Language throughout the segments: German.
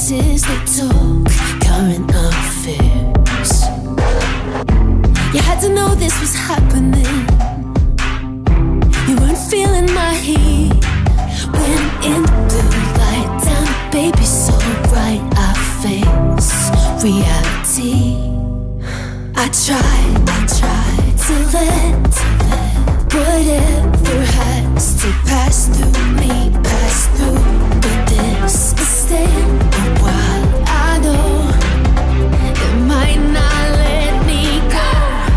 chances they took, current affairs. You had to know this was happening. You weren't feeling my heat when in the blue light down, baby, so bright I face reality. I tried to let whatever has to pass through me, pass through. But this is staying a while. I know it might not let me go.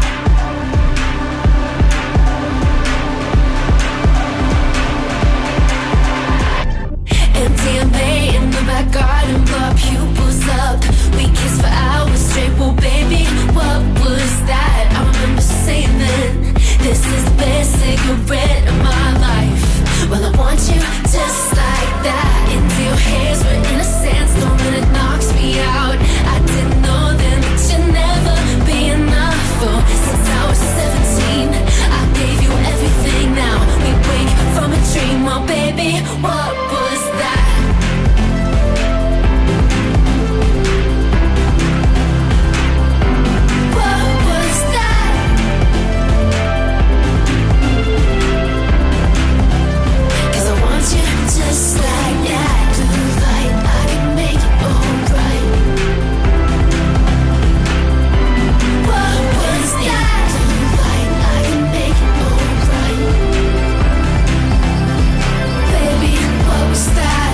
MDMA in the back garden, blow pupils up. We kissed for hours straight, well baby, what was that? I remember saying then, this is the best cigarette of my life. Well, I want you just like that. Into your hairs, we're in a sandstorm and it knocks me out. I didn't know then that you'd never be enough. Oh, since I was 17, I gave you everything. Now we wake from a dream. Oh baby, what was that? Just like that, blue light, I can make it alright. What was that? Blue light, I can make it alright. Baby, what was that?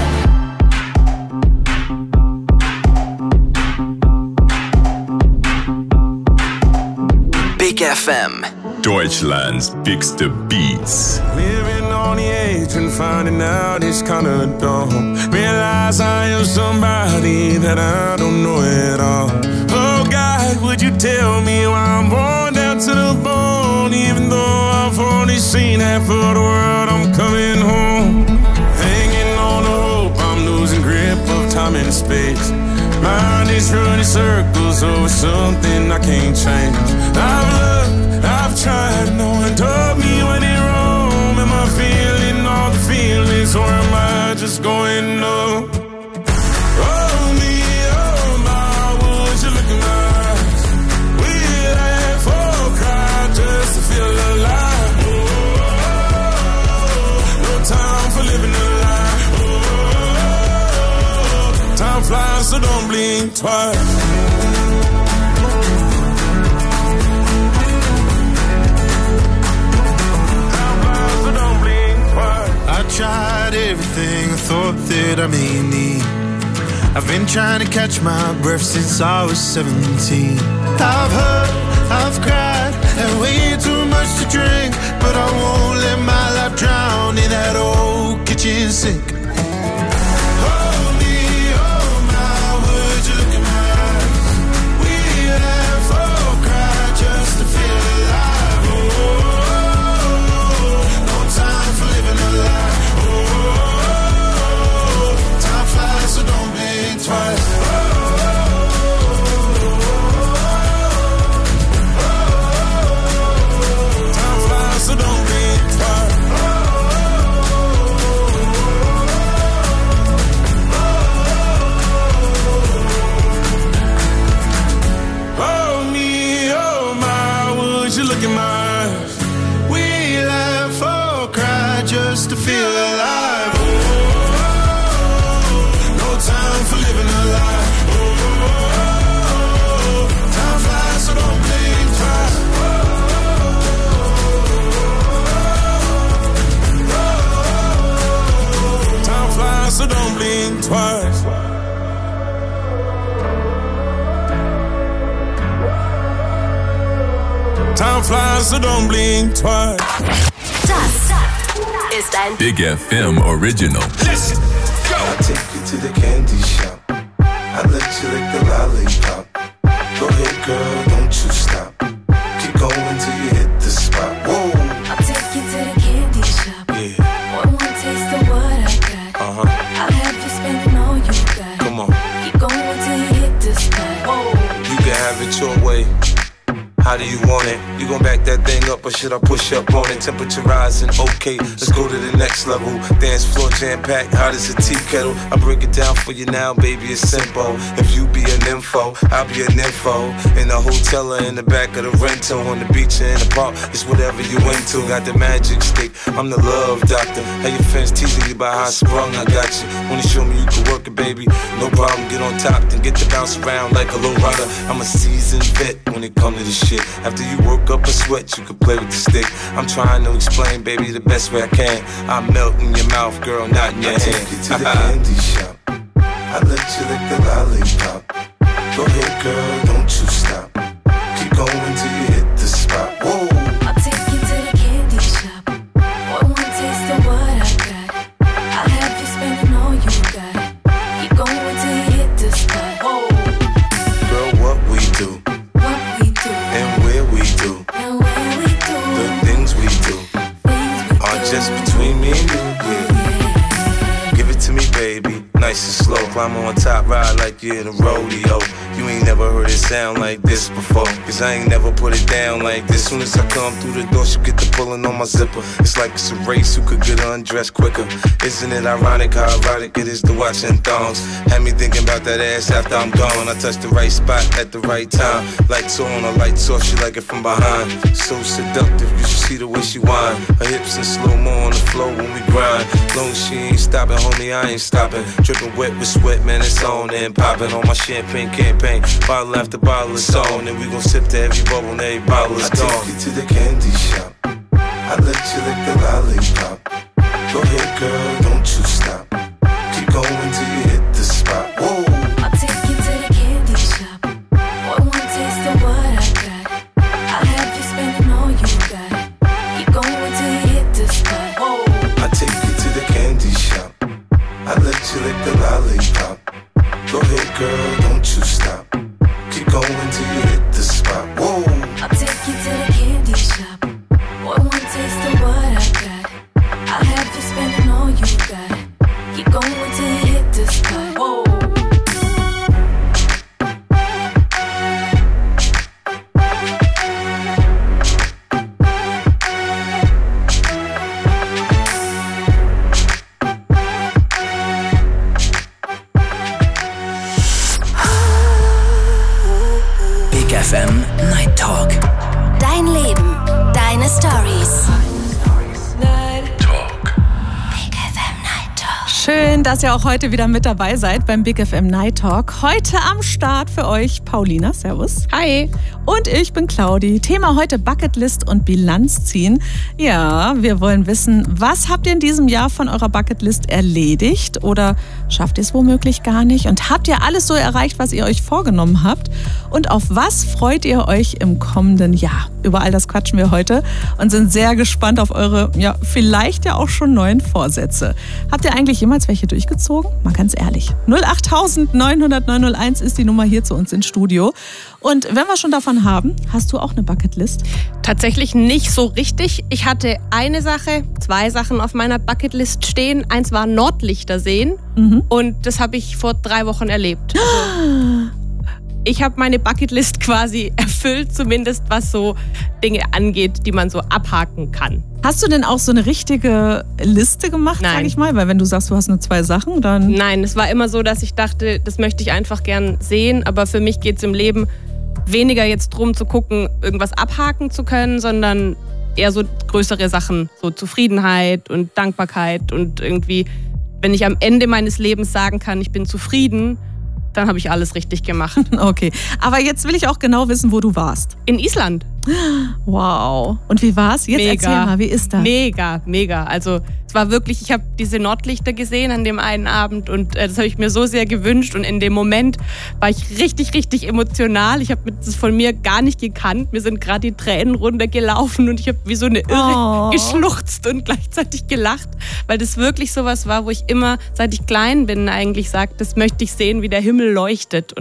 Big FM, Deutschland's biggste Beats. Living on the edge and finding out it's kinda dumb. Realize I am somebody that I don't know at all. Oh God, would you tell me why I'm worn down to the bone? Even though I've only seen half of the world, I'm coming home. Hanging on the hope, I'm losing grip of time and space. Mind is running circles over something I can't change. I've looked, I've tried, no one told me when it wrong. Am I feeling all the feelings or am I just going numb? Oh me, oh my, would you look in my eyes? We laugh or cry just to feel alive. Oh, no time for living a lie. Oh, time flies, so don't blink twice. I tried everything I thought that I may need. I've been trying to catch my breath since I was 17. I've hurt, I've cried, and way too much to drink. But I won't let my life drown in that old kitchen sink. Hold me, oh my, would you look in my eyes? We laugh or cry just to feel alive. Oh, no time for living a lie. So don't blink twice. Time flies, so don't blink twice. Oh me, oh my, would you look in my eyes? We laugh or cry just to feel alive. Time for living a lie. Oh, time flies, so don't blink twice. Oh, time flies, so don't blink twice. Time flies, so don't blink twice. Das ist ein Big FM Original. Listen. I'll take you to the candy shop. I'll let you lick the lollipop. Go ahead, girl, don't you stop. Keep going till you hit the spot. Whoa. I'll take you to the candy shop. Yeah. One taste of what I got. I'll have you spending all you got. Come on. Keep going till you hit the spot. Whoa. You can have it your way. How do you want it? You gon' back that thing up or should I push up on it? Temperature rising, okay, let's go to the next level. Dance floor jam-packed, hot as a tea kettle. I break it down for you now, baby, it's simple. If you be an info, I'll be an info. In the hotel or in the back of the rental, on the beach or in the park, it's whatever you into. Got the magic stick, I'm the love doctor. How your fans teasing you about how I sprung, I got you. Wanna show me you can work it, baby? No problem, get on top, then get to bounce around like a low rider. I'm a seasoned vet when it comes to this shit. After you work up a sweat, you can play with the stick. I'm trying to explain, baby, the best way I can. I melt in your mouth, girl, not in your hand. Take you to the candy shop. I let you lick the lollipop. Go ahead, girl, don't you stop. Keep going till you hit the spot. Whoa. I'll take you to the candy shop. One taste of what I got. I'll have you spending all you got. Keep going till you hit the spot. Whoa. Girl, what we do What we do and where we do, and where we do the things we do things we are do. just between me and you. Yeah. Give it to me, baby. Nice and slow, climb on top, ride like you're in a rodeo. You ain't never heard it sound like this before, cause I ain't never put it down like this. Soon as I come through the door, she get the pulling on my zipper. It's like it's a race, who could get undressed quicker. Isn't it ironic how erotic it is to watch in thongs? Had me thinking about that ass after I'm gone. I touched the right spot at the right time. Lights on, or lights off, she like it from behind. So seductive, you should see the way she whine. Her hips in slow-mo on the floor when we grind. Long as she ain't stopping, homie, I ain't stopping. Dripping wet with sweat, man, it's on and popping on my champagne campaign. Bottle after bottle is on, and we gon' sip to every bubble and every bottle is gone. I take you to the candy shop. I let you lick the lollipop. Go ahead, girl, don't you stop. Keep going till you hit the spot. Whoa. I'll take you to the candy shop. One taste of what I got. I'll have you spending all you got. Keep going till you hit the spot. Whoa. I take you to the candy shop. I let you lick the lollipop. Go ahead, girl, don't you stop. Keep going till you hit the spot. Whoa. I'll take you to the candy shop. One taste of what I got. I'll have you spending all you got. Keep going till you hit the spot. Whoa. Big FM Night Talk. Dein Leben, deine Stories. Big FM Night Talk. Schön, dass ihr auch heute wieder mit dabei seid beim Big FM Night Talk. Heute am Start für euch Paulina, servus. Hi. Und ich bin Claudi. Thema heute Bucketlist und Bilanz ziehen. Ja, wir wollen wissen, was habt ihr in diesem Jahr von eurer Bucketlist erledigt oder schafft ihr es womöglich gar nicht? Und habt ihr alles so erreicht, was ihr euch vorgenommen habt? Und auf was freut ihr euch im kommenden Jahr? Über all das quatschen wir heute und sind sehr gespannt auf eure, ja, vielleicht ja auch schon neuen Vorsätze. Habt ihr eigentlich jemals welche durchgezogen? Mal ganz ehrlich. 08000 900 901 ist die Nummer hier zu uns ins Studio. Und wenn wir schon davon haben, hast du auch eine Bucketlist? Tatsächlich nicht so richtig. Ich hatte zwei Sachen auf meiner Bucketlist stehen. Eins war Nordlichter sehen und das habe ich vor 3 Wochen erlebt. Also, ich habe meine Bucketlist quasi erfüllt, zumindest was so Dinge angeht, die man so abhaken kann. Hast du denn auch so eine richtige Liste gemacht, Nein. sag ich mal? Weil wenn du sagst, du hast nur 2 Sachen, dann... Nein, es war immer so, dass ich dachte, das möchte ich einfach gern sehen, aber für mich geht es im Leben weniger jetzt drum zu gucken, irgendwas abhaken zu können, sondern eher so größere Sachen, so Zufriedenheit und Dankbarkeit und irgendwie, wenn ich am Ende meines Lebens sagen kann, ich bin zufrieden, dann habe ich alles richtig gemacht. Okay, aber jetzt will ich auch genau wissen, wo du warst. In Island. Wow. Und wie war's? Jetzt erzähl mal, wie ist das? Mega, mega. Also es war wirklich, ich habe diese Nordlichter gesehen an dem einen Abend und das habe ich mir so sehr gewünscht und in dem Moment war ich richtig, richtig emotional. Ich habe das von mir gar nicht gekannt. Mir sind gerade die Tränen runtergelaufen und ich habe wie so eine Irre geschluchzt und gleichzeitig gelacht, weil das wirklich sowas war, wo ich immer, seit ich klein bin, eigentlich sage, das möchte ich sehen, wie der Himmel leuchtet. Und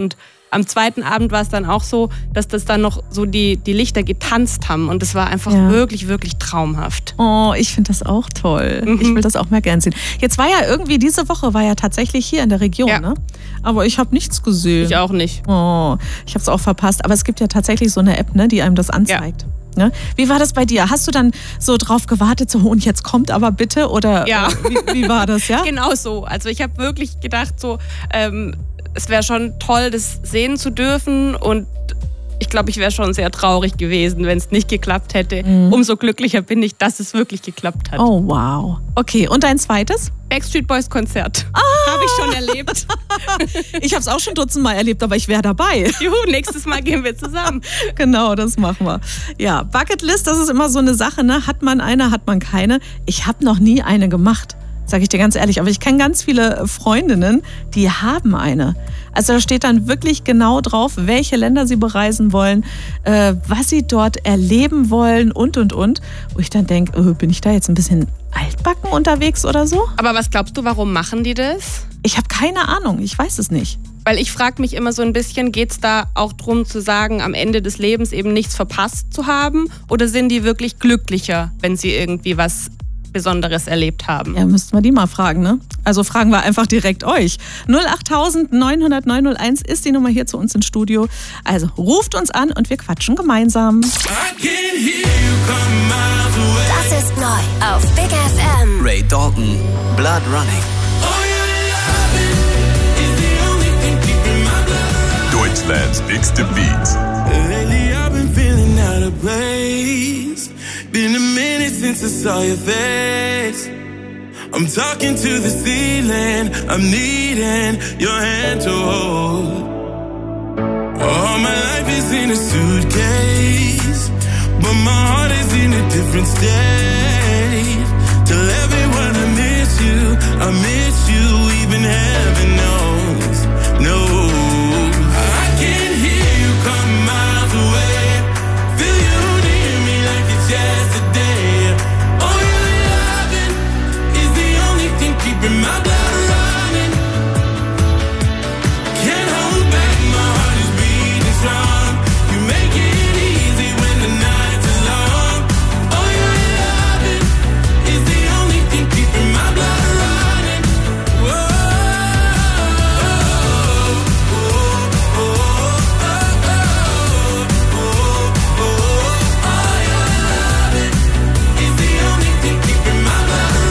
am zweiten Abend war es dann auch so, dass das dann noch so die Lichter getanzt haben und es war einfach wirklich, wirklich traumhaft. Oh, ich finde das auch toll. Ich will das auch mehr gern sehen. Jetzt war ja irgendwie, diese Woche war ja tatsächlich hier in der Region, ne? Aber ich habe nichts gesehen. Ich auch nicht. Oh, ich habe es auch verpasst. Aber es gibt ja tatsächlich so eine App, ne, die einem das anzeigt. Ne? Wie war das bei dir? Hast du dann so drauf gewartet, so und jetzt kommt aber bitte? Oder wie war das, ja? Genau so. Also ich habe wirklich gedacht, so es wäre schon toll, das sehen zu dürfen und ich glaube, ich wäre schon sehr traurig gewesen, wenn es nicht geklappt hätte. Umso glücklicher bin ich, dass es wirklich geklappt hat. Oh, wow. Okay, und dein zweites? Backstreet Boys Konzert. Habe ich schon erlebt. Ich habe es auch schon dutzendmal erlebt, aber ich wäre dabei. Juhu, nächstes Mal gehen wir zusammen. Genau, das machen wir. Ja, Bucketlist, das ist immer so eine Sache, ne? Hat man eine, hat man keine? Ich habe noch nie eine gemacht, sage ich dir ganz ehrlich. Aber ich kenne ganz viele Freundinnen, die haben eine. Also da steht dann wirklich genau drauf, welche Länder sie bereisen wollen, was sie dort erleben wollen und. Wo ich dann denke, bin ich da jetzt ein bisschen altbacken unterwegs oder so? Aber was glaubst du, warum machen die das? Ich habe keine Ahnung, ich weiß es nicht. Weil ich frage mich immer so ein bisschen, geht es da auch darum zu sagen, am Ende des Lebens eben nichts verpasst zu haben? Oder sind die wirklich glücklicher, wenn sie irgendwie was Besonderes erlebt haben? Ja, müssten wir die mal fragen, ne? Also fragen wir einfach direkt euch. 08000 900 901 ist die Nummer hier zu uns ins Studio. Also ruft uns an und wir quatschen gemeinsam. Das ist neu auf Big FM. Ray Dalton, Blood Running. Deutschland's biggest beats. Lately I've been feeling out of place. Been a minute since I saw your face. I'm talking to the ceiling. I'm needing your hand to hold. All my life is in a suitcase, but my heart is in a different state. Tell everyone I miss you. I miss you, even heaven knows. No. Keeping my blood running, can't hold back. My heart is beating strong. You make it easy when the nights are long. Oh, your loving is the only thing keeping my blood running. Whoa, oh, oh, oh, oh, oh, oh, your loving is the only thing keeping my blood running.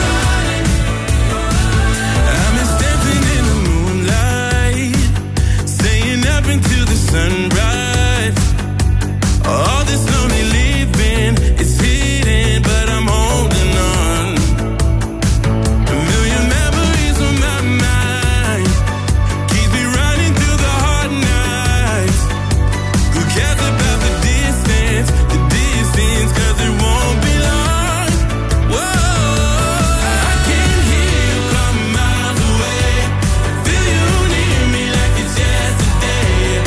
Into the sunrise. All this lonely living is hidden, but I'm holding on. A million memories on my mind, keep me running through the hard nights. Who cares about the distance, cause it won't be long. Whoa, I can hear you come miles away, feel you near me like it's yesterday.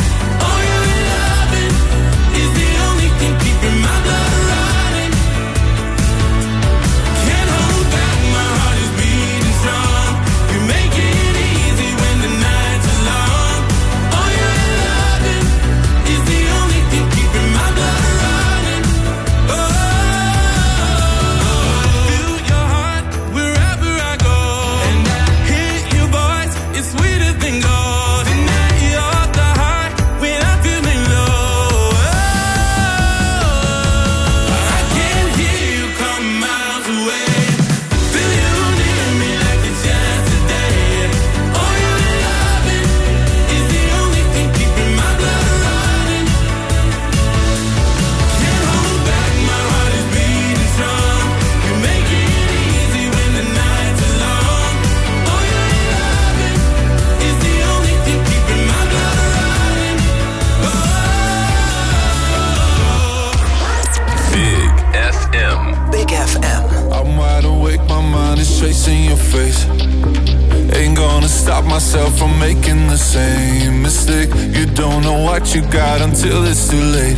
Chasing your face, ain't gonna stop myself from making the same mistake. You don't know what you got until it's too late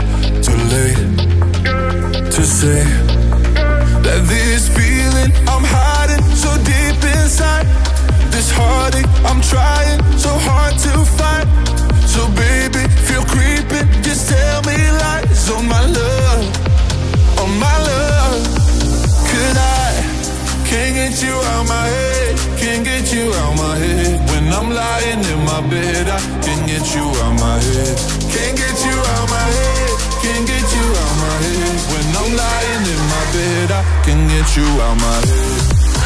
to say that this feeling I'm hiding so deep inside, this heartache I'm trying so hard to fight. So baby, I can't get you out my head. Can't get you out my head. Can't get you out my head. When I'm lying in my bed, I can get you out my head.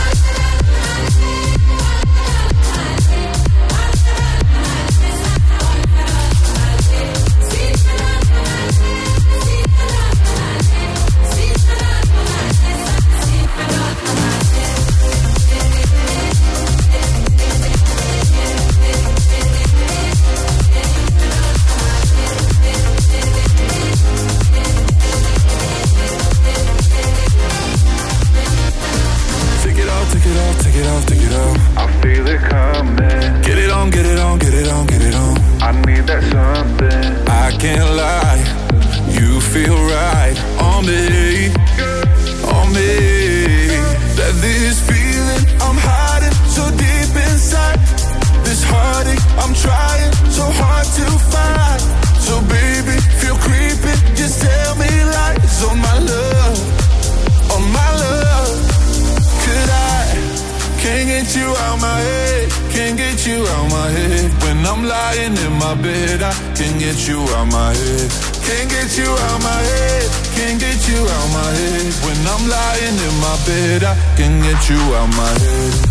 Take it off. I feel it coming. Get it on, get it on, get it on, get it on. I need that something. I can't lie, you feel right on me, on me. That this feeling I'm hiding so deep inside. This heartache I'm trying so hard to find. So baby, feel creeping, just tell me lies on my love, on my love. Could I? Can't get you out my head, can't get you out my head. When I'm lying in my bed, I can't get you out my head. Can't get you out my head, can't get you out my head. When I'm lying in my bed, I can't get you out my head.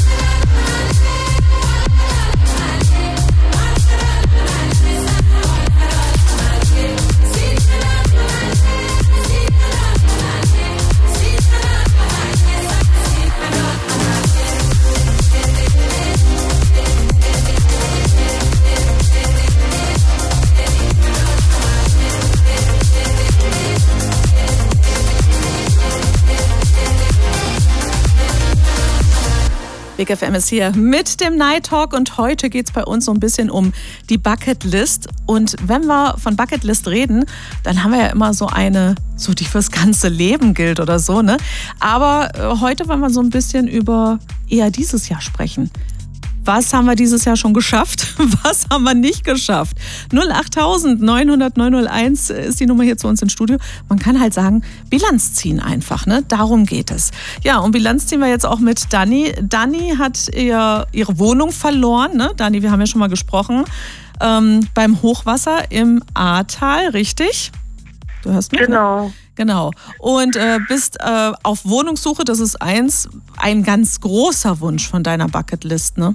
Big FM ist hier mit dem Night Talk und heute geht es bei uns so ein bisschen um die Bucketlist. Und wenn wir von Bucketlist reden, dann haben wir ja immer so eine, so die fürs ganze Leben gilt oder so, ne? Aber heute wollen wir so ein bisschen über eher dieses Jahr sprechen. Was haben wir dieses Jahr schon geschafft? Was haben wir nicht geschafft? 08000 900 901 ist die Nummer hier zu uns ins Studio. Man kann halt sagen, Bilanz ziehen einfach, ne? Darum geht es. Ja, und Bilanz ziehen wir jetzt auch mit Dani. Dani hat ihre Wohnung verloren, ne? Dani, wir haben ja schon mal gesprochen, beim Hochwasser im Ahrtal, richtig? Du hörst mich? Genau. Ne? Genau. Und bist auf Wohnungssuche, das ist ein ganz großer Wunsch von deiner Bucketlist, ne?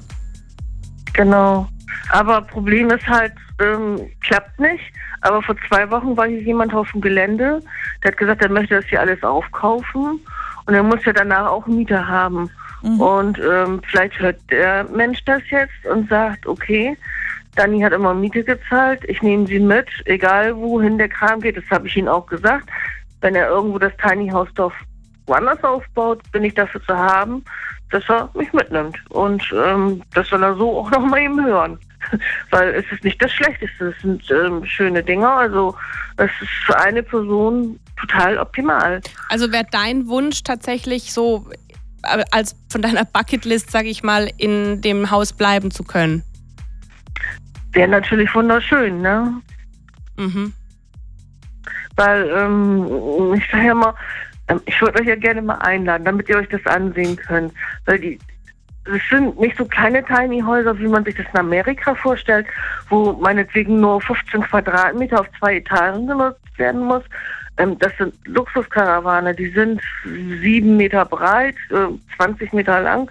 Genau. Aber Problem ist halt, klappt nicht. Aber vor 2 Wochen war hier jemand auf dem Gelände, der hat gesagt, er möchte das hier alles aufkaufen und er muss ja danach auch einen Mieter haben. Mhm. Und vielleicht hört der Mensch das jetzt und sagt, okay, Dani hat immer Miete gezahlt, ich nehme sie mit, egal wohin der Kram geht, das habe ich ihm auch gesagt. Wenn er irgendwo das Tiny House Dorf woanders aufbaut, bin ich dafür zu haben, dass er mich mitnimmt. Und das soll er so auch nochmal eben hören. Weil es ist nicht das Schlechteste, es sind schöne Dinger, also es ist für eine Person total optimal. Also wäre dein Wunsch tatsächlich so, als von deiner Bucketlist, sage ich mal, in dem Haus bleiben zu können? Wäre natürlich wunderschön, ne? Mhm. Weil, ich sage ja mal, ich würde euch ja gerne mal einladen, damit ihr euch das ansehen könnt. Weil es sind nicht so kleine Tiny-Häuser, wie man sich das in Amerika vorstellt, wo meinetwegen nur 15 Quadratmeter auf 2 Etagen genutzt werden muss. Das sind Luxuskarawane, die sind 7 Meter breit, 20 Meter lang.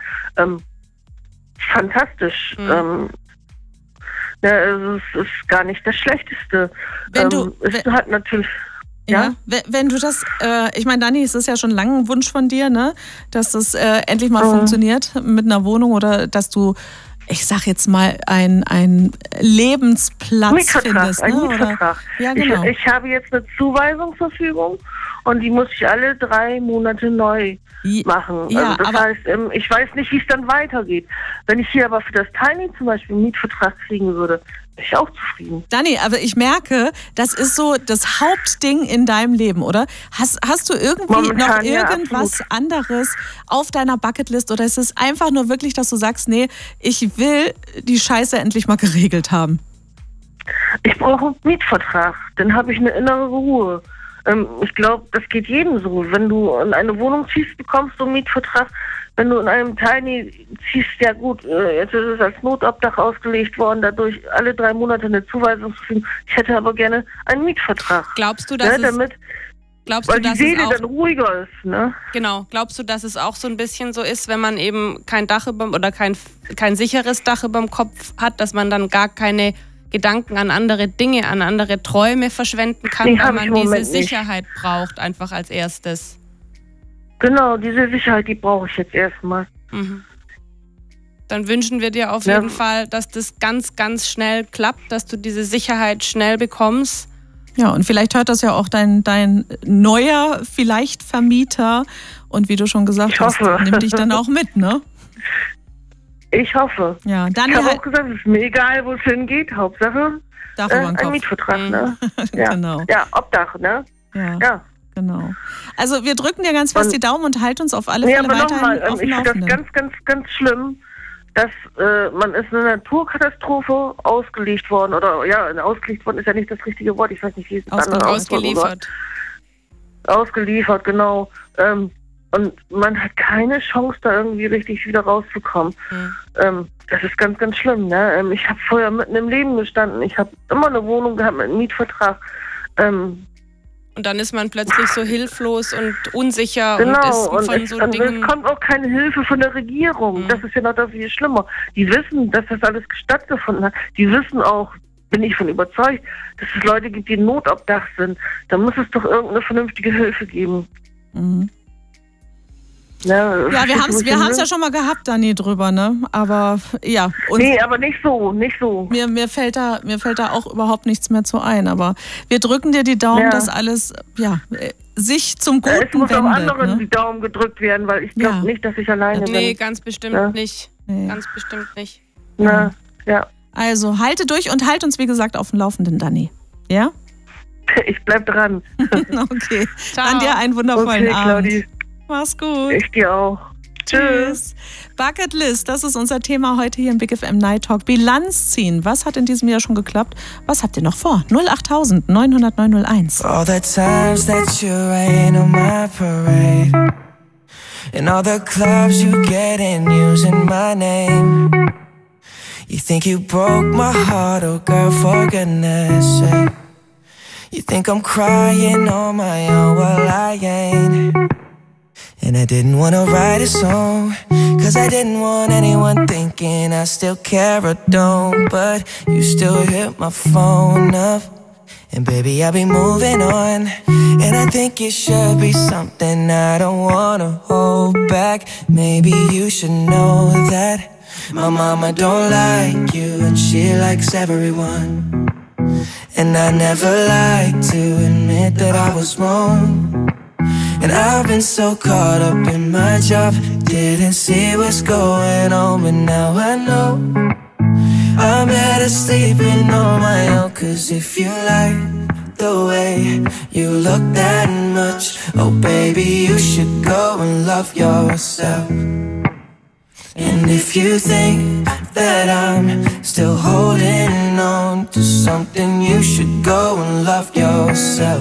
Fantastisch. Mhm. Ja, es ist gar nicht das Schlechteste. Es hat natürlich... Ja, wenn du das, ich meine, Dani, es ist ja schon lange ein Wunsch von dir, ne, dass das endlich mal funktioniert mit einer Wohnung oder dass du, ich sag jetzt mal, einen Lebensplatz findest. Ein Mietvertrag. Ja, genau. Ich habe jetzt eine Zuweisungsverfügung und die muss ich alle 3 Monate neu machen. Ja, also das heißt, ich weiß nicht, wie es dann weitergeht. Wenn ich hier aber für das Tiny zum Beispiel einen Mietvertrag kriegen würde, bin ich auch zufrieden. Dani, aber ich merke, das ist so das Hauptding in deinem Leben, oder? Hast du irgendwie momentan noch irgendwas anderes auf deiner Bucketlist oder ist es einfach nur wirklich, dass du sagst, nee, ich will die Scheiße endlich mal geregelt haben? Ich brauche einen Mietvertrag, dann habe ich eine innere Ruhe. Ich glaube, das geht jedem so. Wenn du in eine Wohnung ziehst, bekommst du einen Mietvertrag. Wenn du in einem Tiny ziehst, ja gut, jetzt ist es als Notabdach ausgelegt worden, dadurch alle 3 Monate eine Zuweisung zu kriegen. Ich hätte aber gerne einen Mietvertrag. Glaubst du, dass weil die Seele dann ruhiger ist, ne? Genau. Glaubst du, dass es auch so ein bisschen so ist, wenn man eben kein Dach oder kein sicheres Dach überm Kopf hat, dass man dann gar keine Gedanken an andere Dinge, an andere Träume verschwenden kann, weil man diese Sicherheit braucht, einfach als erstes? Genau, diese Sicherheit, die brauche ich jetzt erstmal. Mhm. Dann wünschen wir dir auf jeden Fall, dass das ganz, ganz schnell klappt, dass du diese Sicherheit schnell bekommst. Ja, und vielleicht hört das ja auch dein neuer vielleicht Vermieter und wie du schon gesagt hast, nimm dich dann auch mit, ne? Ich hoffe. Ja, dann ich habe auch gesagt, es ist mir egal, wo es hingeht, Hauptsache Dach über den Kopf. Ein Mietvertrag, ne? Ja. Genau. Ja, Obdach, ne? Ja. Genau. Also wir drücken dir ganz fest die Daumen und halten uns auf alle Fälle weiterhin auf dem Ich finde das ganz, ganz, ganz schlimm, dass man ist eine Naturkatastrophe ausgelegt worden ausgelegt worden ist ja nicht das richtige Wort, ich weiß nicht, wie es ausgeliefert. Ausgeliefert, genau. Und man hat keine Chance, da irgendwie richtig wieder rauszukommen. Das ist ganz, ganz schlimm. Ne? Ich habe vorher mitten im Leben gestanden. Ich habe immer eine Wohnung gehabt mit einem Mietvertrag. Und dann ist man plötzlich so hilflos und unsicher und von so Dingen. Es kommt auch keine Hilfe von der Regierung. Das ist ja noch das viel schlimmer. Die wissen, dass das alles stattgefunden hat. Die wissen auch, bin ich von überzeugt, dass es Leute gibt, die Notabdach sind. Da muss es doch irgendeine vernünftige Hilfe geben. Mhm. Ja, wir haben es ja schon mal gehabt, Dani, drüber, ne? Aber ja. Nee, aber nicht so. Mir fällt da auch überhaupt nichts mehr zu ein. Aber wir drücken dir die Daumen, dass alles sich zum Guten wendet. Es muss auch anderen die Daumen gedrückt werden, weil ich glaube nicht, dass ich alleine bin. Nee, ganz bestimmt nicht. Nee. Ganz bestimmt nicht. Ja. Also halte durch und halt uns, wie gesagt, auf dem Laufenden, Dani. Ja? Ich bleib dran. Okay. Ciao. Dann dir einen wundervollen Abend. Claudi. Mach's gut. Ich dir auch. Tschüss. Bucketlist, das ist unser Thema heute hier im Big FM Night Talk. Bilanz ziehen. Was hat in diesem Jahr schon geklappt? Was habt ihr noch vor? 08000 900 901. All the times that you rain on my parade and all the clubs you get in using my name. You think you broke my heart, oh girl, for goodness sake. You think I'm crying on my own, well I ain't. And I didn't wanna write a song, cause I didn't want anyone thinking I still care or don't. But you still hit my phone up, and baby I'll be moving on. And I think it should be something I don't wanna hold back. Maybe you should know that my mama don't like you, and she likes everyone. And I never like to admit that I was wrong. And I've been so caught up in my job, didn't see what's going on, but now I know I'm better sleeping on my own. Cause if you like the way you look that much, oh baby, you should go and love yourself. And if you think that I'm still holding on to something, you should go and love yourself.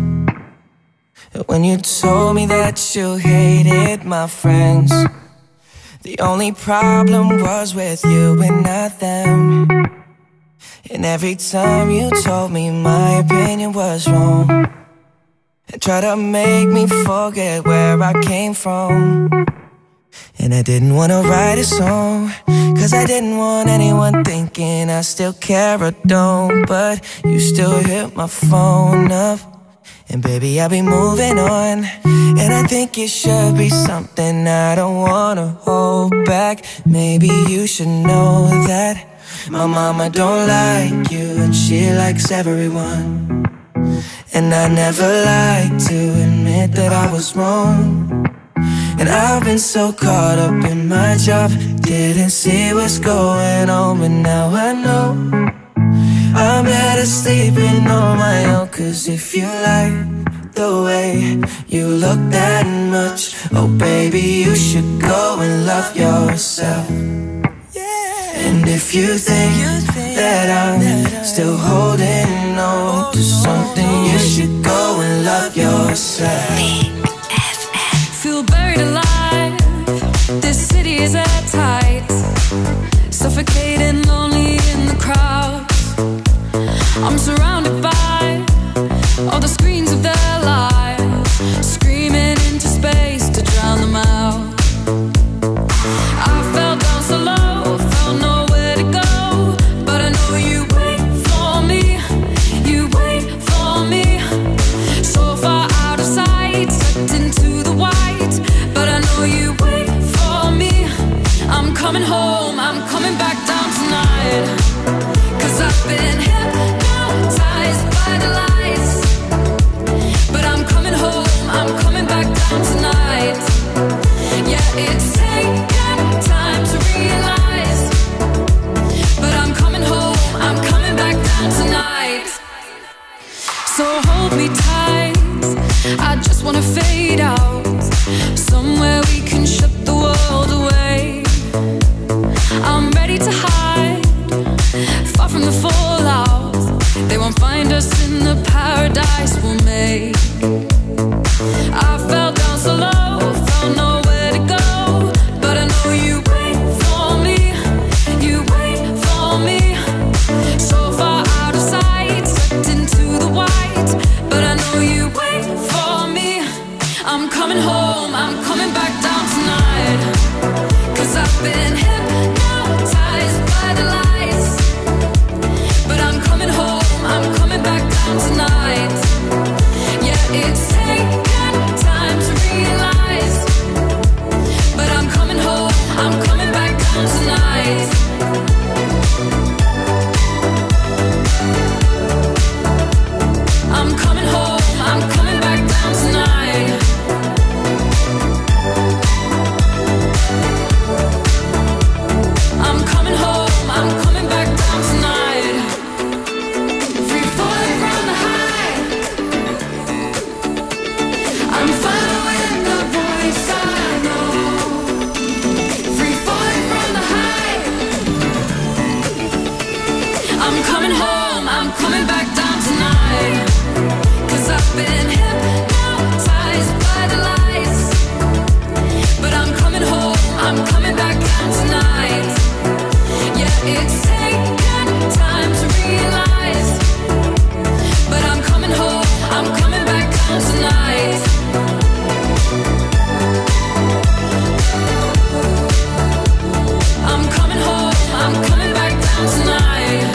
When you told me that you hated my friends, the only problem was with you and not them. And every time you told me my opinion was wrong, and tried to make me forget where I came from. And I didn't wanna write a song, cause I didn't want anyone thinking I still care or don't. But you still hit my phone up, and baby, I'll be moving on. And I think it should be something I don't wanna hold back. Maybe you should know that my mama don't like you, and she likes everyone. And I never like to admit that I was wrong. And I've been so caught up in my job, didn't see what's going on, but now I know I'm better sleeping on my own. Cause if you like the way you look that much, oh baby, you should go and love yourself. And if you think that I'm still holding on to just something you should go and love yourself. Feel buried alive. This city is at tight. Suffocating, lonely in the crowd. I'm surrounded by all the screens of their lives, screaming into space to drown them out. I fell down so low, felt nowhere to go, but I know you wait for me, you wait for me. So far out of sight, sucked into the white, but I know you wait for me. I'm coming home, I'm coming back down tonight, 'cause I've been hypnotized by the lights. But I'm coming home, I'm coming back down tonight. Yeah, it's taken time to realize, but I'm coming home, I'm coming back down tonight. So hold me tight, I just wanna fade out, somewhere we can shut the world away. I'm ready to hide, far from the fallout. They won't find us in the paradise we'll make. I fell down so low, found nowhere to go, but I know you wait for me, you wait for me. So far out of sight, sucked into the white, but I know you wait for me. I'm coming home, I'm coming back down tonight, 'cause I've been hypnotized by the lights. But I'm coming home, I'm coming back down tonight. Yeah, it's taken time to realize, but I'm coming home, I'm coming back down tonight. I'm coming home, I'm coming back down tonight. I'm coming home, I'm coming back down tonight. Free falling from the high, I'm following the voice I know. Free falling from the high, I'm coming home, I'm coming back down tonight, 'cause I've been hypnotized by the lights. But I'm coming home, I'm coming back down tonight. Yeah, it's taken time to realize, but I'm coming home, I'm coming back down tonight. I'm coming home, I'm coming back down tonight.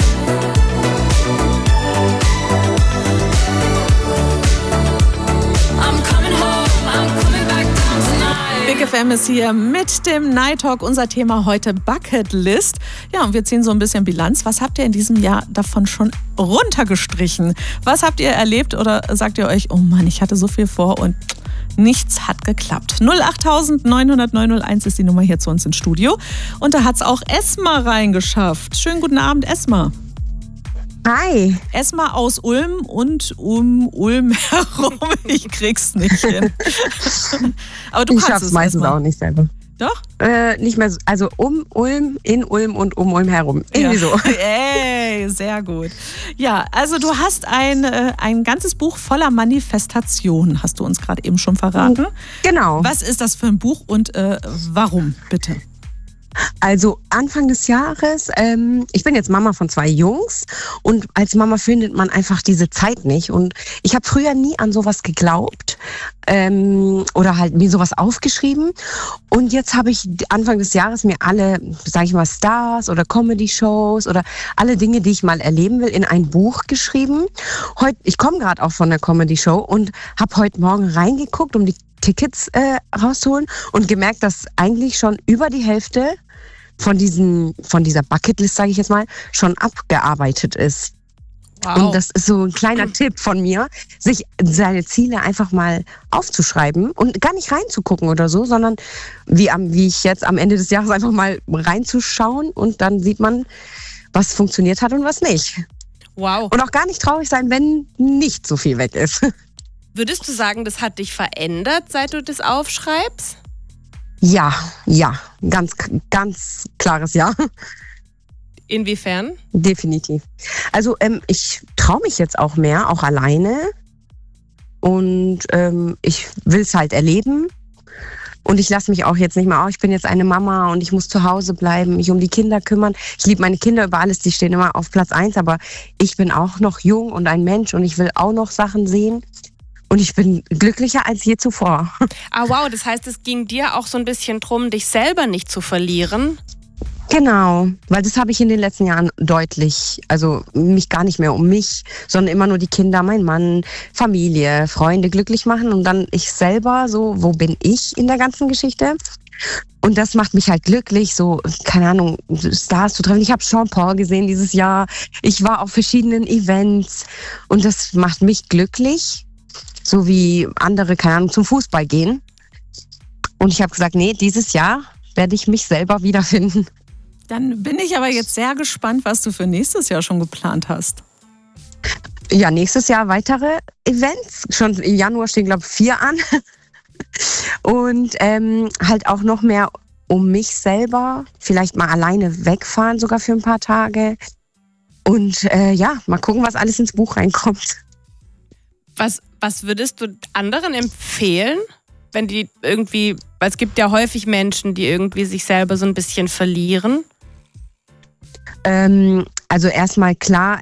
I'm coming home, I'm coming back down tonight. Big FM ist hier mit dem Night Talk. Unser Thema heute Bucketlist. Ja, und wir ziehen so ein bisschen Bilanz. Was habt ihr in diesem Jahr davon schon runtergestrichen? Was habt ihr erlebt oder sagt ihr euch, oh Mann, ich hatte so viel vor und nichts hat geklappt? 08000 900 901 ist die Nummer hier zu uns ins Studio. Und da hat es auch Esma reingeschafft. Schönen guten Abend, Esma. Hi. Esma aus Ulm und um Ulm herum. Ich krieg's nicht hin. Aber du kannst es meistens Esma. auch nicht selber. Doch? Nicht mehr so, also um Ulm, in Ulm und um Ulm herum. Irgendwie so. Ey, sehr gut. Ja, also du hast ein ganzes Buch voller Manifestationen, hast du uns gerade eben schon verraten. Genau. Was ist das für ein Buch und warum, bitte? Also Anfang des Jahres, ich bin jetzt Mama von 2 Jungs und als Mama findet man einfach diese Zeit nicht. Und ich habe früher nie an sowas geglaubt oder halt mir sowas aufgeschrieben. Und jetzt habe ich Anfang des Jahres mir alle, sag ich mal, Stars oder Comedy-Shows oder alle Dinge, die ich mal erleben will, in ein Buch geschrieben. Ich komme gerade auch von der Comedy-Show und habe heute Morgen reingeguckt, um die Tickets rauszuholen und gemerkt, dass eigentlich schon über die Hälfte von dieser Bucketlist, sage ich jetzt mal, schon abgearbeitet ist. Wow. Und das ist so ein kleiner Tipp von mir, sich seine Ziele einfach mal aufzuschreiben und gar nicht reinzugucken oder so, sondern wie ich jetzt am Ende des Jahres einfach mal reinzuschauen und dann sieht man, was funktioniert hat und was nicht. Wow. Und auch gar nicht traurig sein, wenn nicht so viel weg ist. Würdest du sagen, das hat dich verändert, seit du das aufschreibst? Ja, ganz klares Ja. Inwiefern? Definitiv. Also ich traue mich jetzt auch mehr, auch alleine. Und ich will es halt erleben. Und ich lasse mich auch jetzt nicht mehr, ich bin jetzt eine Mama und ich muss zu Hause bleiben, mich um die Kinder kümmern. Ich liebe meine Kinder über alles, die stehen immer auf Platz 1, aber ich bin auch noch jung und ein Mensch und ich will auch noch Sachen sehen. Und ich bin glücklicher als je zuvor. Ah, wow, das heißt, es ging dir auch so ein bisschen drum, dich selber nicht zu verlieren? Genau, weil das habe ich in den letzten Jahren deutlich, also mich gar nicht mehr um mich, sondern immer nur die Kinder, mein Mann, Familie, Freunde glücklich machen und dann ich selber so, wo bin ich in der ganzen Geschichte? Und das macht mich halt glücklich, so, keine Ahnung, Stars zu treffen. Ich habe Sean Paul gesehen dieses Jahr, ich war auf verschiedenen Events und das macht mich glücklich, so wie andere, keine Ahnung, zum Fußball gehen. Und ich habe gesagt, nee, dieses Jahr werde ich mich selber wiederfinden. Dann bin ich aber jetzt sehr gespannt, was du für nächstes Jahr schon geplant hast. Ja, nächstes Jahr weitere Events. Schon im Januar stehen, glaube ich, 4 an. Und halt auch noch mehr um mich selber. Vielleicht mal alleine wegfahren, sogar für ein paar Tage. Und mal gucken, was alles ins Buch reinkommt. Was würdest du anderen empfehlen? Wenn die irgendwie, weil es gibt ja häufig Menschen, die irgendwie sich selber so ein bisschen verlieren. Also erstmal,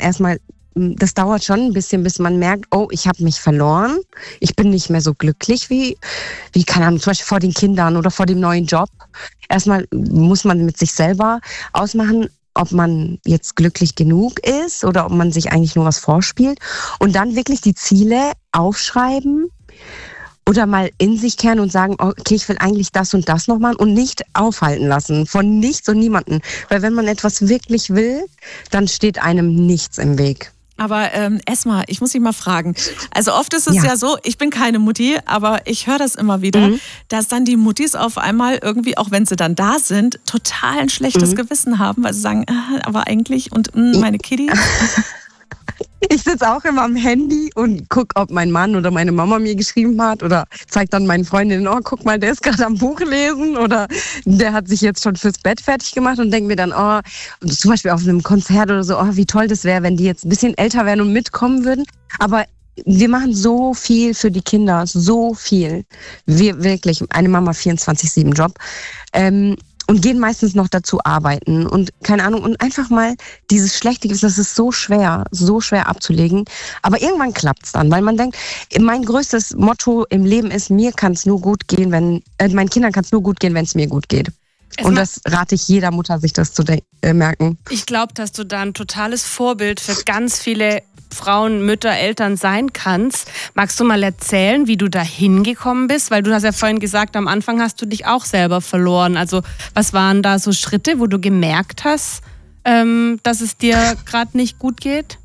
das dauert schon ein bisschen, bis man merkt, oh, ich habe mich verloren. Ich bin nicht mehr so glücklich wie, keine Ahnung, zum Beispiel vor den Kindern oder vor dem neuen Job. Erstmal muss man mit sich selber ausmachen, ob man jetzt glücklich genug ist oder ob man sich eigentlich nur was vorspielt. Und dann wirklich die Ziele aufschreiben. Oder mal in sich kehren und sagen, okay, ich will eigentlich das und das noch machen und nicht aufhalten lassen von nichts und niemanden. Weil wenn man etwas wirklich will, dann steht einem nichts im Weg. Aber Esma, ich muss dich mal fragen. Also oft ist es ja so, ich bin keine Mutti, aber ich höre das immer wieder, dass dann die Muttis auf einmal irgendwie, auch wenn sie dann da sind, total ein schlechtes Gewissen haben, weil sie sagen, aber eigentlich und meine Kiddies. Ich sitze auch immer am Handy und gucke, ob mein Mann oder meine Mama mir geschrieben hat oder zeigt dann meinen Freundinnen, guck mal, der ist gerade am Buch lesen oder der hat sich jetzt schon fürs Bett fertig gemacht und denke mir dann, zum Beispiel auf einem Konzert oder so, wie toll das wäre, wenn die jetzt ein bisschen älter wären und mitkommen würden. Aber wir machen so viel für die Kinder, so viel. Wir wirklich, eine Mama 24/7 Job. Und gehen meistens noch dazu arbeiten und keine Ahnung und einfach mal dieses schlechte Gewissen, das ist so schwer abzulegen, aber irgendwann klappt's dann, weil man denkt, mein größtes Motto im Leben ist, mir kann es nur gut gehen, meinen Kindern kann es nur gut gehen, wenn es mir gut geht. Und das rate ich jeder Mutter, sich das zu merken. Ich glaube, dass du da ein totales Vorbild für ganz viele Frauen, Mütter, Eltern sein kannst. Magst du mal erzählen, wie du da hingekommen bist? Weil du hast ja vorhin gesagt, am Anfang hast du dich auch selber verloren. Also was waren da so Schritte, wo du gemerkt hast, dass es dir gerade nicht gut geht?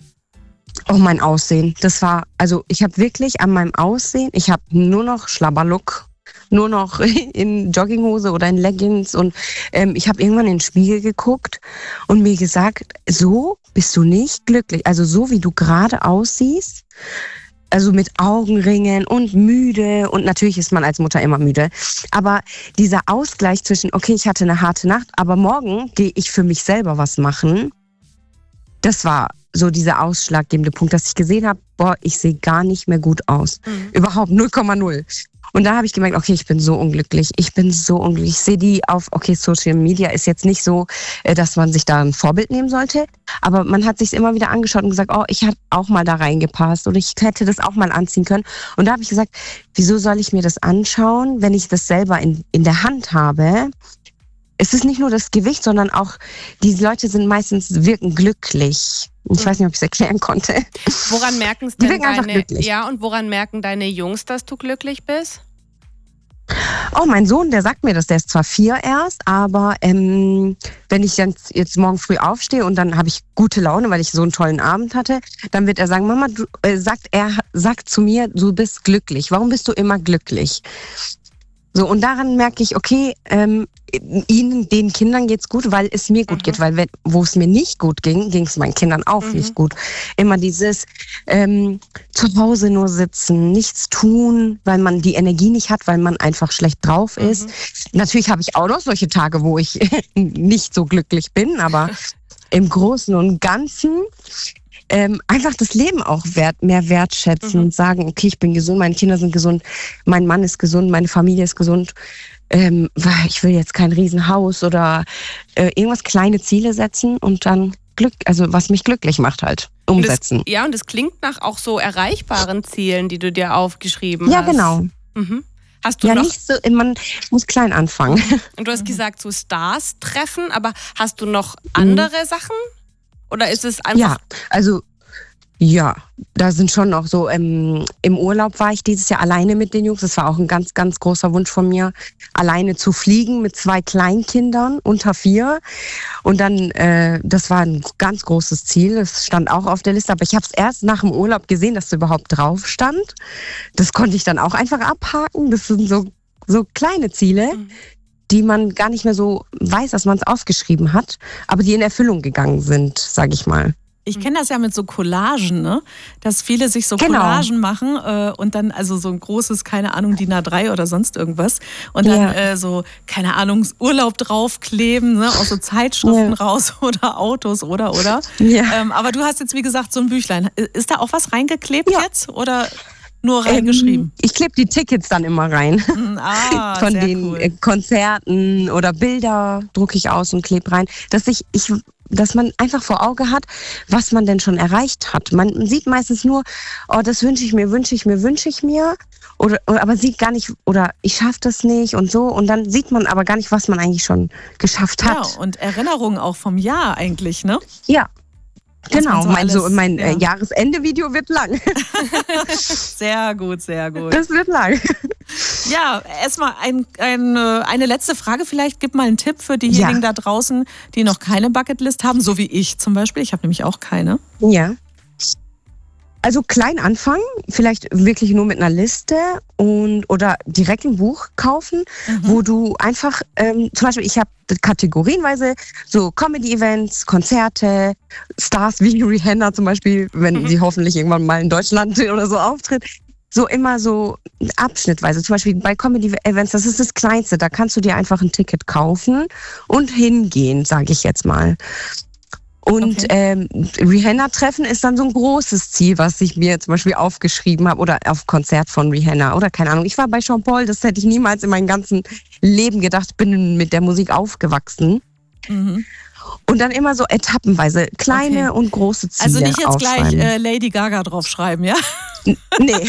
Oh, mein Aussehen. Ich habe wirklich an meinem Aussehen, ich habe nur noch Schlabberlook. Nur noch in Jogginghose oder in Leggings und ich habe irgendwann in den Spiegel geguckt und mir gesagt, so bist du nicht glücklich. Also so wie du gerade aussiehst, also mit Augenringen und müde und natürlich ist man als Mutter immer müde, aber dieser Ausgleich zwischen, okay, ich hatte eine harte Nacht, aber morgen gehe ich für mich selber was machen, das war so dieser ausschlaggebende Punkt, dass ich gesehen habe, ich sehe gar nicht mehr gut aus. Überhaupt 0,0. Und da habe ich gemerkt, okay, ich bin so unglücklich. Ich sehe die Social Media ist jetzt nicht so, dass man sich da ein Vorbild nehmen sollte. Aber man hat sich immer wieder angeschaut und gesagt, ich hätte auch mal da reingepasst oder ich hätte das auch mal anziehen können. Und da habe ich gesagt, wieso soll ich mir das anschauen, wenn ich das selber in der Hand habe? Es ist nicht nur das Gewicht, sondern auch, die Leute wirken glücklich. Ich weiß nicht, ob ich es erklären konnte. Woran merken es denn woran merken deine Jungs, dass du glücklich bist? Mein Sohn, der sagt mir das, der ist zwar 4 erst, aber wenn ich jetzt morgen früh aufstehe und dann habe ich gute Laune, weil ich so einen tollen Abend hatte, dann wird er sagen, Mama, sagt zu mir, du bist glücklich. Warum bist du immer glücklich? So, und daran merke ich, okay, den Kindern geht's gut, weil es mir gut geht. Weil wo es mir nicht gut ging, ging es meinen Kindern auch nicht gut. Immer dieses zu Hause nur sitzen, nichts tun, weil man die Energie nicht hat, weil man einfach schlecht drauf ist. Natürlich habe ich auch noch solche Tage, wo ich nicht so glücklich bin, aber im Großen und Ganzen einfach das Leben auch mehr wertschätzen und sagen, okay, ich bin gesund, meine Kinder sind gesund, mein Mann ist gesund, meine Familie ist gesund. Ich will jetzt kein Riesenhaus oder irgendwas, kleine Ziele setzen und dann Glück, also was mich glücklich macht halt, umsetzen. Und es klingt nach auch so erreichbaren Zielen, die du dir aufgeschrieben hast. Ja, genau. Hast du noch, nicht so, man muss klein anfangen. Und du hast gesagt, so Stars treffen, aber hast du noch andere Sachen? Oder ist es einfach... Ja, also ja, da sind schon noch so, im Urlaub war ich dieses Jahr alleine mit den Jungs. Das war auch ein ganz, ganz großer Wunsch von mir, alleine zu fliegen mit 2 Kleinkindern unter 4. Und dann, das war ein ganz großes Ziel. Das stand auch auf der Liste. Aber ich habe es erst nach dem Urlaub gesehen, dass es überhaupt drauf stand. Das konnte ich dann auch einfach abhaken. Das sind so kleine Ziele, die man gar nicht mehr so weiß, dass man es aufgeschrieben hat, aber die in Erfüllung gegangen sind, sage ich mal. Ich kenne das ja mit so Collagen, ne? Dass viele sich so Collagen machen und dann also so ein großes, keine Ahnung, DIN A3 oder sonst irgendwas und dann so, keine Ahnung, Urlaub draufkleben, ne? Aus so Zeitschriften raus oder Autos oder. Ja. Aber du hast jetzt, wie gesagt, so ein Büchlein. Ist da auch was reingeklebt jetzt oder nur reingeschrieben? Ich klebe die Tickets dann immer rein. Von den Konzerten oder Bilder drucke ich aus und klebe rein, dass man einfach vor Auge hat, was man denn schon erreicht hat. Man sieht meistens nur, oh, das wünsche ich mir, oder aber sieht gar nicht, oder ich schaffe das nicht und so. Und dann sieht man aber gar nicht, was man eigentlich schon geschafft hat. Ja, und Erinnerungen auch vom Jahr eigentlich, ne? Ja. Genau, mein Jahresende-Video wird lang. Sehr gut, sehr gut. Das wird lang. Ja, erstmal eine letzte Frage. Vielleicht gib mal einen Tipp für diejenigen da draußen, die noch keine Bucketlist haben, so wie ich zum Beispiel. Ich habe nämlich auch keine. Ja. Also klein anfangen, vielleicht wirklich nur mit einer Liste oder direkt ein Buch kaufen, wo du einfach, zum Beispiel ich habe kategorienweise so Comedy-Events, Konzerte, Stars wie Rihanna zum Beispiel, wenn sie hoffentlich irgendwann mal in Deutschland oder so auftritt. So immer so abschnittweise. Zum Beispiel bei Comedy-Events, das ist das Kleinste. Da kannst du dir einfach ein Ticket kaufen und hingehen, sage ich jetzt mal. Und Rihanna-Treffen ist dann so ein großes Ziel, was ich mir zum Beispiel aufgeschrieben habe oder auf Konzert von Rihanna oder keine Ahnung. Ich war bei Sean Paul, das hätte ich niemals in meinem ganzen Leben gedacht, bin mit der Musik aufgewachsen. Und dann immer so etappenweise kleine und große Ziele. Also nicht jetzt gleich Lady Gaga draufschreiben, ja? Nee.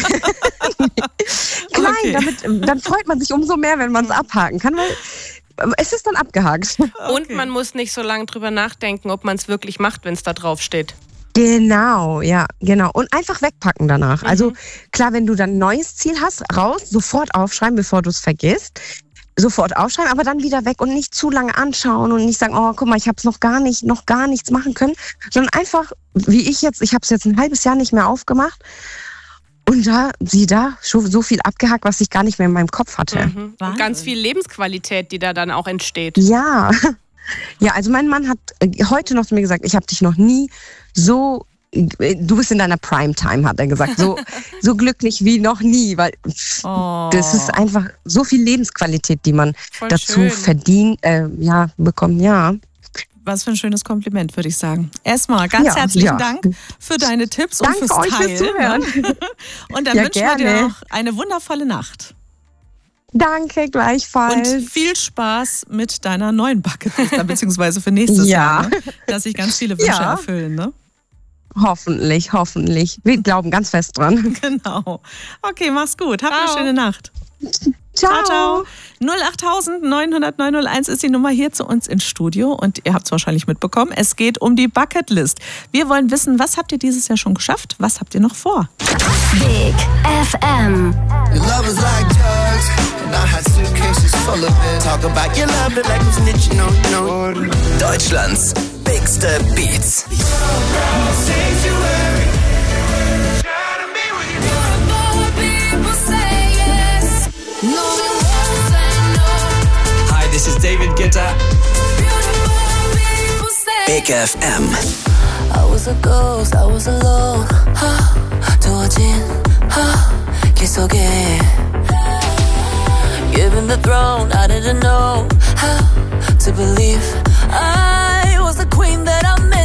Klein, dann freut man sich umso mehr, wenn man es abhaken kann, weil es ist dann abgehakt. Und man muss nicht so lange drüber nachdenken, ob man es wirklich macht, wenn es da drauf steht. Genau, ja, genau. Und einfach wegpacken danach. Also klar, wenn du dann ein neues Ziel hast, raus, sofort aufschreiben, bevor du es vergisst. Sofort aufschreiben, aber dann wieder weg und nicht zu lange anschauen und nicht sagen, oh, guck mal, ich habe es noch gar nichts machen können, sondern einfach, wie ich habe es jetzt ein halbes Jahr nicht mehr aufgemacht. Und schon so viel abgehakt, was ich gar nicht mehr in meinem Kopf hatte. Und ganz viel Lebensqualität, die da dann auch entsteht. Ja. Ja, also mein Mann hat heute noch zu mir gesagt, ich habe dich noch nie du bist in deiner Primetime, hat er gesagt. So glücklich wie noch nie, weil das ist einfach so viel Lebensqualität, die man voll dazu verdient, bekommt, ja. Was für ein schönes Kompliment, würde ich sagen. Erstmal ganz herzlichen Dank für deine Tipps und fürs Teilen. Fürs Zuhören. Und dann wünschen wir dir noch eine wundervolle Nacht. Danke, gleichfalls. Und viel Spaß mit deiner neuen Bucketlist, beziehungsweise für nächstes Jahr, ne? Dass sich ganz viele Wünsche erfüllen, ne? Hoffentlich. Wir glauben ganz fest dran. Genau. Okay, mach's gut. Hab eine schöne Nacht. Ciao. 08000 900 901 ist die Nummer hier zu uns ins Studio und ihr habt es wahrscheinlich mitbekommen, es geht um die Bucketlist. Wir wollen wissen, was habt ihr dieses Jahr schon geschafft? Was habt ihr noch vor? Big FM. Your love is like drugs, and I had suitcases full of it. Talk about your love, but like it's niche, no. Deutschlands bigste Beats. Hi, this is David Guetta. Big FM. I was a ghost, I was alone. 두어진 길 속에. Given the throne, I didn't know how to believe I was the queen that I made.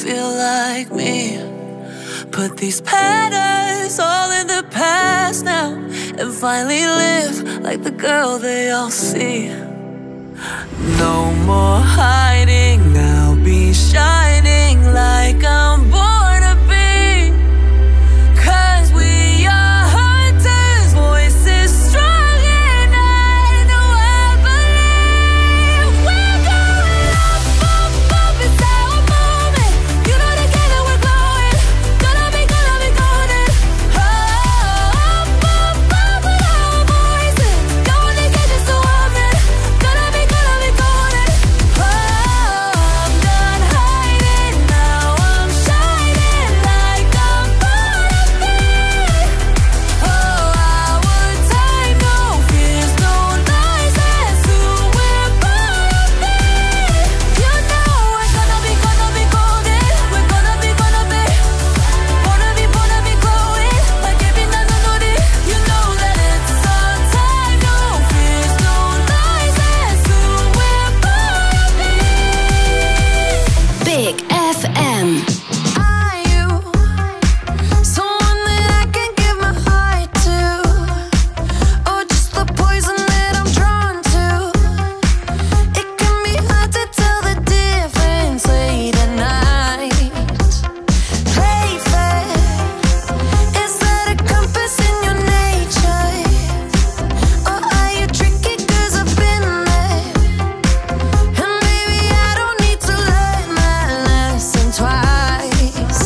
feel like me. Put these patterns all in the past now and finally live like the girl they all see. No more hiding, I'll be shining like I'm born to be. 'Cause we are hunters, voices strong and I know I believe. We're going up, up, up, it's how we're moving. You know together we're glowing. Gonna be golden. Up, up, up with our voices. Going to get you so woman. Gonna be golden. Oh, I'm done hiding, now I'm shining like I'm born to be. Oh, our time, no fears, no lies, that's who we're born to be. You know we're gonna be golden. We're gonna be glowing like every nanonori. You know that it's our time, no fears, no lies, that's who we're born to be. Big FM. Are you someone that I can give my heart to, or just the poison that I'm drawn to? It can be hard to tell the difference late at night. Play fair, is that a compass in your nature, or are you tricky 'cause I've been there? And maybe I don't need to learn my lesson twice.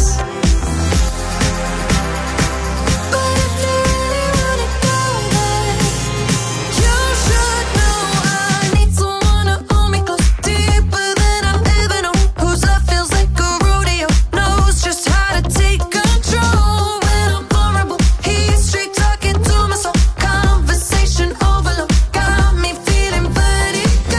But if you really wanna go there, you should know I need someone to hold me close, deeper than I've ever known. Whose love feels like a rodeo, knows just how to take control when I'm vulnerable. He's straight talking to my soul, conversation overload, got me feeling vertigo.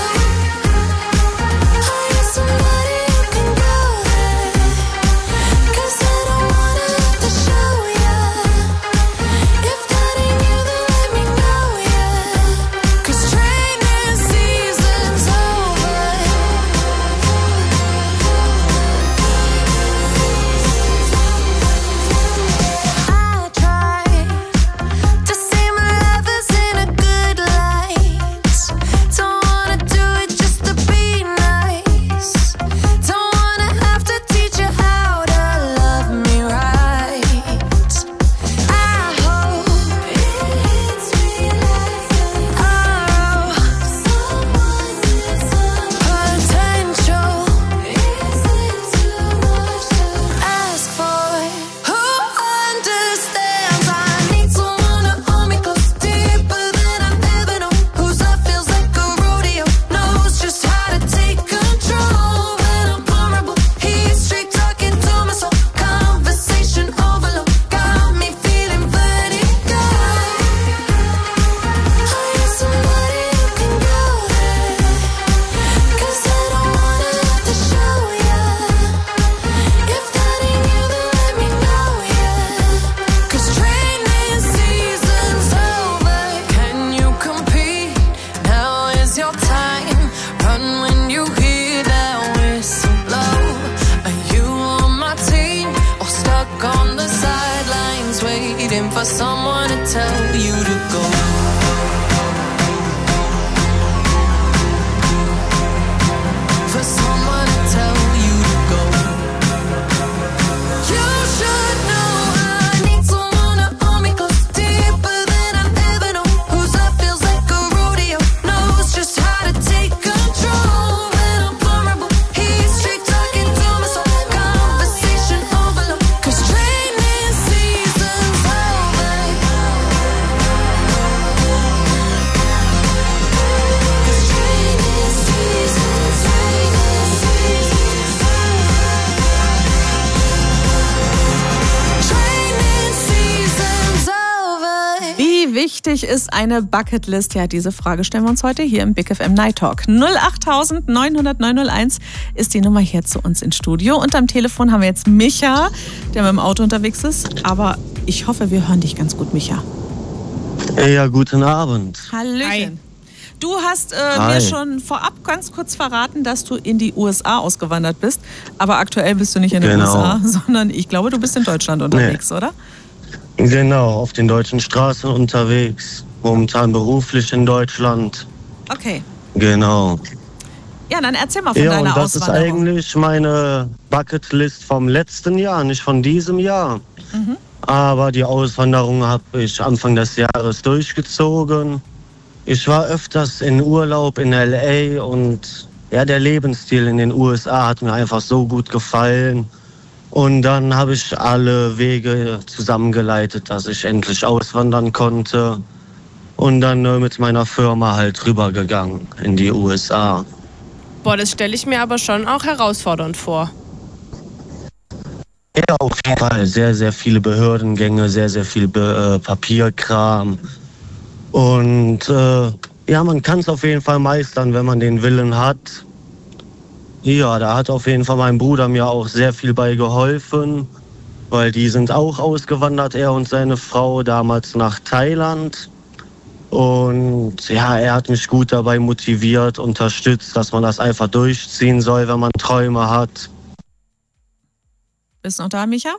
Are you somebody who can go there? 'Cause I don't wanna have to show ya. If that ain't you, then let me know ya. 'Cause training season's over. I try to see my lovers in a good light. Don't wanna do it just to be nice. Don't wanna have to teach you how to love me right. I hope it's real life. Potential. Is it too much to ask for? Who understands? I need someone to hold me close, deeper than I've ever known. Whose love feels like a rodeo, knows just how to take control when I'm vulnerable. He's straight talking to my soul, conversation overload, got me feeling vertigo. Are you somebody who can go there? 'Cause I don't wanna have to show ya. If that ain't you, then let me know ya. 'Cause training season's over. Can you compete? Now is your time. Run when you hear that whistle blow. Are you on my team or stuck on the sidelines waiting for someone to tell you to go? For someone to tell you to go. You should know I need someone to hold me close, deeper than I've ever known. Whose love feels like a rodeo, knows just how to take control when I'm vulnerable. He's straight talking to my soul, conversation overload. 'Cause training season's over. 'Cause training season's Training season's over. Wie wichtig ist eine Bucketlist? Ja, diese Frage stellen wir uns heute hier im Big FM Night Talk. 08000 900 901 ist die Nummer hier zu uns ins Studio. Und am Telefon haben wir jetzt Micha, der mit dem Auto unterwegs ist. Aber ich hoffe, wir hören dich ganz gut, Micha. Ja, guten Abend. Hallöchen. Hi. Du hast mir schon vorab ganz kurz verraten, dass du in die USA ausgewandert bist. Aber aktuell bist du nicht in den USA, sondern ich glaube, du bist in Deutschland unterwegs, oder? Genau, auf den deutschen Straßen unterwegs. Momentan beruflich in Deutschland. Okay. Genau. Ja, dann erzähl mal von deiner Auswanderung. Das ist eigentlich meine Bucketlist vom letzten Jahr, nicht von diesem Jahr. Aber die Auswanderung habe ich Anfang des Jahres durchgezogen. Ich war öfters in Urlaub in L.A. und ja, der Lebensstil in den USA hat mir einfach so gut gefallen. Und dann habe ich alle Wege zusammengeleitet, dass ich endlich auswandern konnte. Und dann mit meiner Firma halt rübergegangen in die USA. Boah, das stelle ich mir aber schon auch herausfordernd vor. Ja, auf jeden Fall. Sehr, sehr viele Behördengänge, sehr, sehr viel Papierkram. Und ja, man kann es auf jeden Fall meistern, wenn man den Willen hat. Ja, da hat auf jeden Fall mein Bruder mir auch sehr viel bei geholfen, weil die sind auch ausgewandert, er und seine Frau, damals nach Thailand. Und ja, er hat mich gut dabei motiviert, unterstützt, dass man das einfach durchziehen soll, wenn man Träume hat. Bist du noch da, Micha?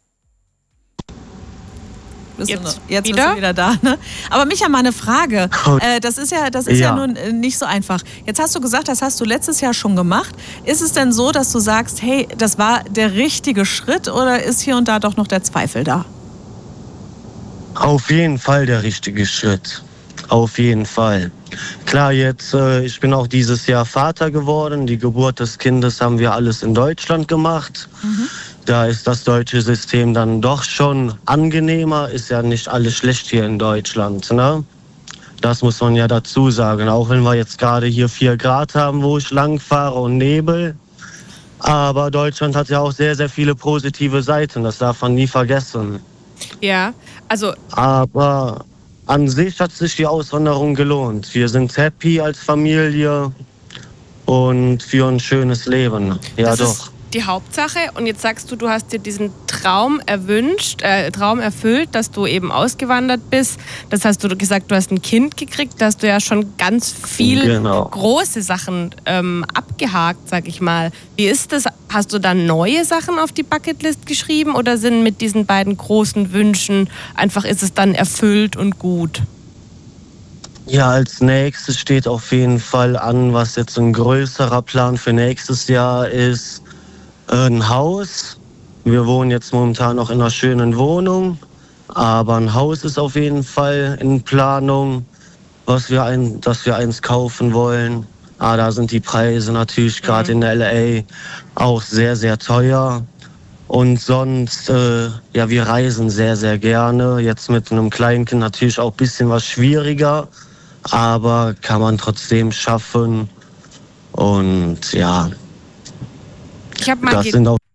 Jetzt bist du wieder da, ne? Aber Micha, mal eine Frage. Das ist ja nun nicht so einfach. Jetzt hast du gesagt, das hast du letztes Jahr schon gemacht. Ist es denn so, dass du sagst, hey, das war der richtige Schritt oder ist hier und da doch noch der Zweifel da? Auf jeden Fall der richtige Schritt. Auf jeden Fall. Klar, jetzt, ich bin auch dieses Jahr Vater geworden. Die Geburt des Kindes haben wir alles in Deutschland gemacht. Da ist das deutsche System dann doch schon angenehmer. Ist ja nicht alles schlecht hier in Deutschland, ne? Das muss man ja dazu sagen. Auch wenn wir jetzt gerade hier 4 Grad haben, wo ich lang fahre und Nebel. Aber Deutschland hat ja auch sehr, sehr viele positive Seiten. Das darf man nie vergessen. Ja, also... Aber an sich hat sich die Auswanderung gelohnt. Wir sind happy als Familie und für ein schönes Leben. Ja, das doch. Ist die Hauptsache. Und jetzt sagst du, du hast dir diesen Traum erfüllt, dass du eben ausgewandert bist. Das hast du gesagt, du hast ein Kind gekriegt. Da hast du ja schon ganz viel große Sachen abgehakt, sag ich mal. Wie ist das? Hast du dann neue Sachen auf die Bucketlist geschrieben oder sind mit diesen beiden großen Wünschen einfach, ist es dann erfüllt und gut? Ja, als nächstes steht auf jeden Fall an, was jetzt ein größerer Plan für nächstes Jahr ist. Ein Haus. Wir wohnen jetzt momentan noch in einer schönen Wohnung, aber ein Haus ist auf jeden Fall in Planung, dass wir eins kaufen wollen. Da sind die Preise natürlich gerade in LA auch sehr, sehr teuer. Und sonst, ja, wir reisen sehr, sehr gerne. Jetzt mit einem Kleinkind natürlich auch ein bisschen was schwieriger, aber kann man trotzdem schaffen. Und ja, ich habe mal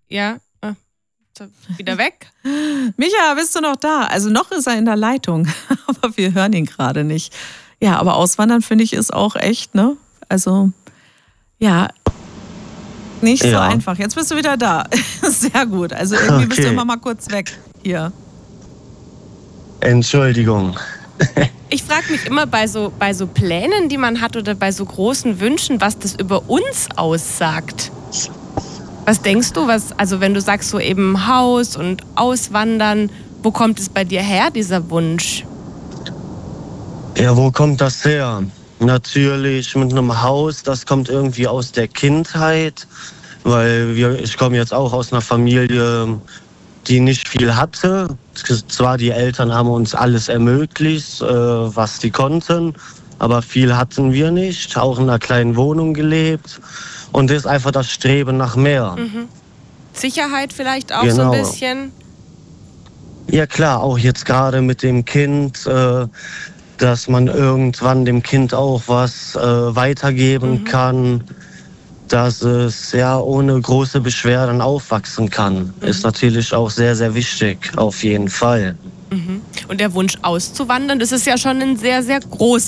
wieder weg. Micha, bist du noch da? Also noch ist er in der Leitung, aber wir hören ihn gerade nicht. Ja, aber auswandern finde ich ist auch echt, ne? Also ja, nicht so einfach. Jetzt bist du wieder da. Sehr gut. Also irgendwie bist du immer mal kurz weg hier. Entschuldigung. Ich frage mich immer bei so Plänen, die man hat oder bei so großen Wünschen, was das über uns aussagt. Was denkst du, also wenn du sagst so eben Haus und Auswandern, wo kommt es bei dir her, dieser Wunsch? Ja, wo kommt das her? Natürlich mit einem Haus, das kommt irgendwie aus der Kindheit, weil ich komme jetzt auch aus einer Familie, die nicht viel hatte. Zwar die Eltern haben uns alles ermöglicht, was die konnten, aber viel hatten wir nicht, auch in einer kleinen Wohnung gelebt. Und das ist einfach das Streben nach mehr. Sicherheit vielleicht auch so ein bisschen? Ja klar, auch jetzt gerade mit dem Kind, dass man irgendwann dem Kind auch was weitergeben kann, dass es ja ohne große Beschwerden aufwachsen kann. Ist natürlich auch sehr, sehr wichtig, auf jeden Fall. Und der Wunsch auszuwandern, das ist ja schon ein sehr, sehr großer